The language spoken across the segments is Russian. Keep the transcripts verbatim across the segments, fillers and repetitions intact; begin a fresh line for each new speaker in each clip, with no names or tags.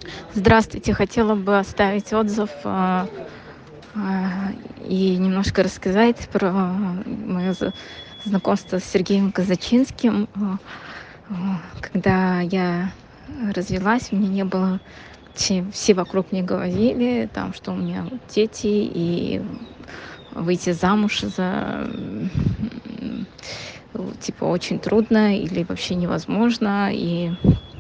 Здравствуйте, хотела бы оставить отзыв, а, а, и немножко рассказать про моё за знакомство с Сергеем Казачинским. А, а, когда я развелась, у меня не было че все вокруг мне говорили, там, что у меня вот дети, и выйти замуж за м, у типа очень трудно или вообще невозможно. И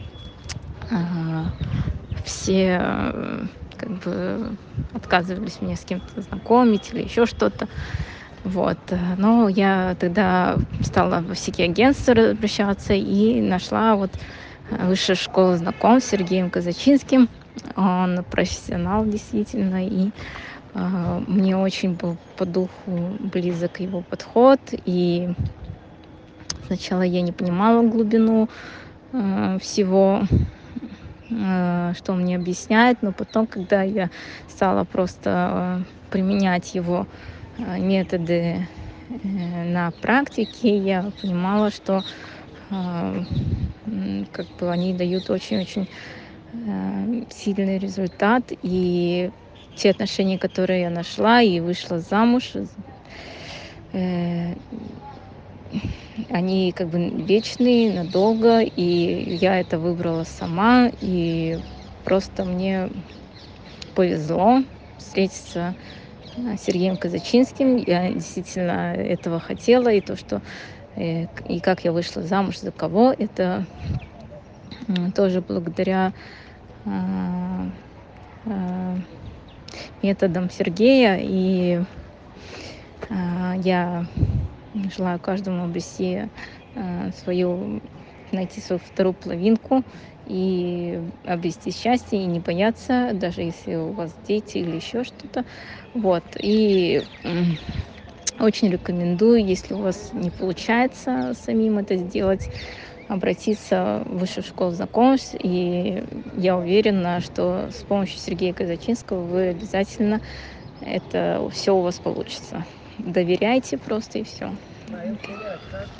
а, все, э, как бы отказывались меня с кем-то знакомить или еще что-то. Вот, э, но я тогда стала во всякие агентства р обращаться и нашла вот, э, Высшая школа знакомств с Сергеем Казачинским. Он профессионал действительно, и, а, мне очень был по духу близок его подход. И сначала я не понимала глубину, э, всего, э, что он мне объясняет, но потом, когда я стала просто, э, применять его, э, методы, э, на практике, я понимала, что, а, м, как бы они дают очень-очень, э, сильный результат. И те отношения, которые я нашла и вышла замуж, з э, они как бы н вечные, надолго, и я это выбрала сама. И просто мне повезло встретиться, э, с Сергеем Казачинским. Я действительно этого хотела, и то, что, э, к и как я вышла замуж, за кого- это, м, тоже благодаря, а, а, методам Сергея. И, а, я желаю каждому обрести, а, свою найти свою вторую половинку и обрести счастье, и не бояться, даже если у вас дети или еще что-то. Вот, и, м, очень рекомендую, если у вас не получается самим это сделать, обратиться в Высшую школу знакомств. И я уверена, что с помощью Сергея Казачинского вы обязательно это всё у вас получится. Доверяйте просто, и всё.